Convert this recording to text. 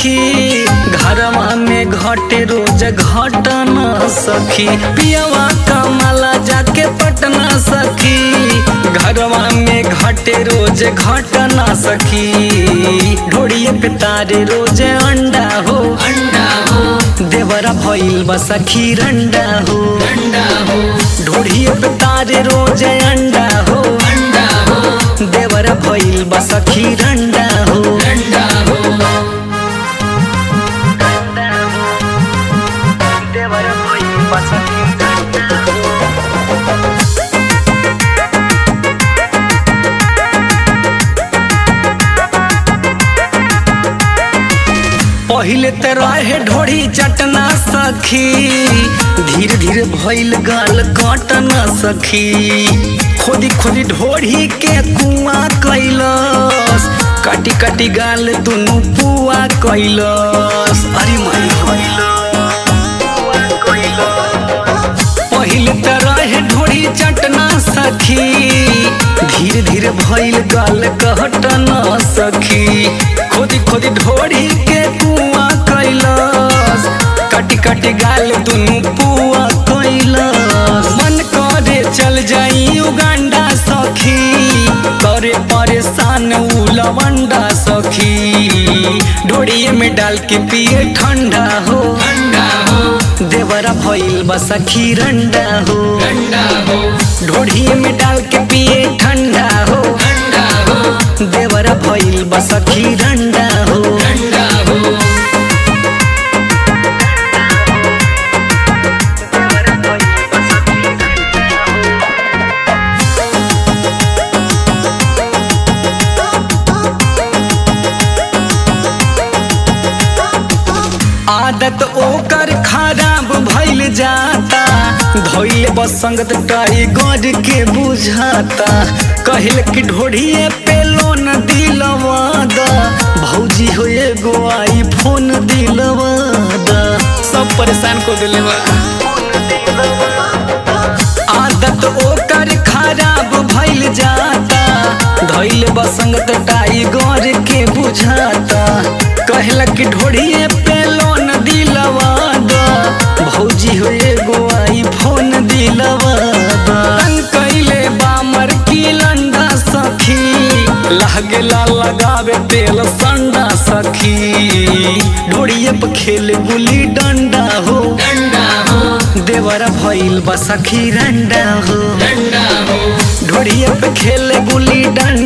सखी घरवा में घटे रोज घटना सखी पियवा कमाला जाके पटना सखी घरवा में घटे रोज घटना सखी ढोड़िए पे तारे रोज अंडा हो देवरा भइल बा सखी रंडा हो ढोड़िए पे तारे रोज अंडा हो देवरा भइल बा सखी रंडा हो देवरा भइल बा सखी रंडा हो पहिले ते रहे ढोड़ी चटना सखी धीरे धीरे भइल गाल काटना सखी खोदी खोदी ढोड़ी के कुआं कैलस काटी काटी गाल दुनु पुआ कैलस अरे माई पहिले ते रहे ढोड़ी चटना सखी धीरे धीरे भइल गाल कहटना सखी खोदी खोदी ढोड़ी के कुआं कैलस काटी काटी गाल दुनु पुआ कैलस मन करे चल जाई उगांडा सखी करे परेशान उ लवंडा सखी ढोड़िए में डाल के पिए ठंडा हो देवरा भइल बा सखी रंडा हो ढोड़िए में डाल के पिए ठंडा हो देवरा भइल बा सखी रंडा हो आदत ओकर खराब भइल जाता धइल बसंगत टाइगर के बुझाता कहल कि ढोड़िए पे लोन दिलवा दा भौजी हो एगो आईफोन दिलवा दा सब परेशान को दिलवा आदत ओकर खराब भइल जाता धइल बसंगत टाइगर के बुझाता कहल कि ढोड़िए पे लोन दिलवा दा भौजी हो एगो आईफोन दिलवा दा कैले बामर की लंडा सखी लागेला लगावे तेल संडा सखी ढोड़िए पे खेले गुली डंडा हो देवरा भइल बा सखी रंडा हो ढोड़िए पे खेले गुली डंडा